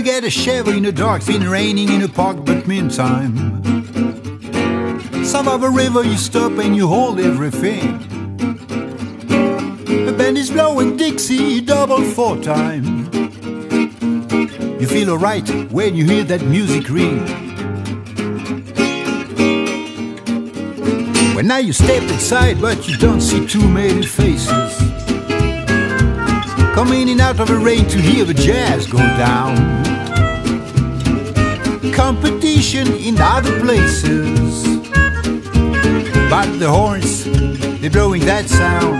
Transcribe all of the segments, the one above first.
get a shiver in the dark, been raining in the park, but meantime, south of a river you stop and you hold everything. The band is blowing Dixie double 4 time. You feel alright when you hear that music ring. Well, now you step inside, but you don't see too many faces. Coming in out of the rain to hear the jazz go down. Competition in other places, but the horns, they're blowing that sound.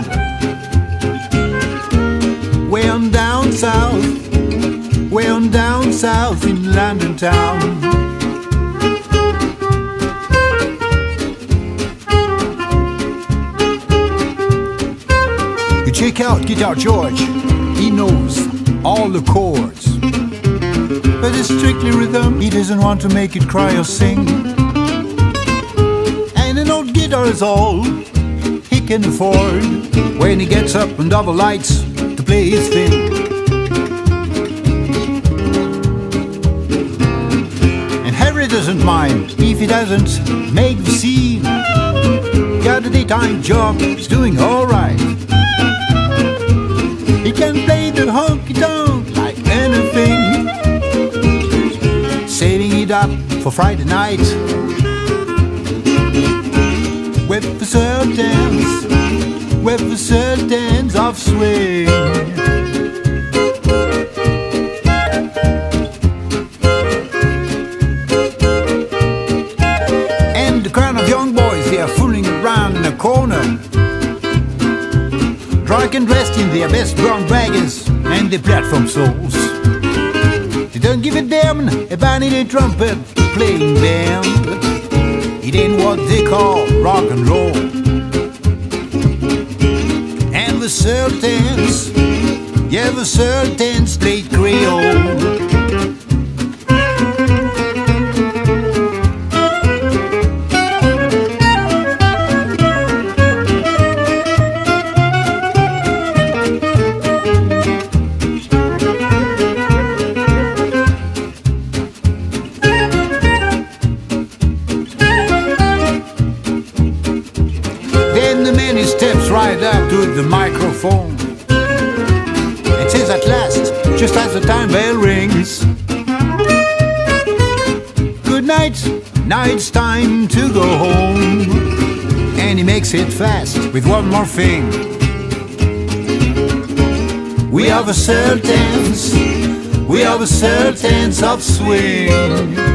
Way on down south, way on down south in London town. You check out Guitar George, he knows all the chords, but it's strictly rhythm, he doesn't want to make it cry or sing. And an old guitar is all he can afford when he gets up under the lights to play his thing. And Harry doesn't mind if he doesn't make the scene. Got a daytime job, he's doing alright. He can play the honky-tonk like anything, saving it up for Friday night with the sultans of swing. And the crowd of young boys, they are fooling around in a corner, drunk and dressed in their best brown baggers and their platform souls. They don't give a damn about any trumpet playing band. It ain't what they call rock and roll. And the sultans, yeah, the sultans played Creole. Steps right up to the microphone and says at last, just as the time bell rings, good night, now it's time to go home. And he makes it fast with one more thing. We are the sultans, we are the sultans of swing.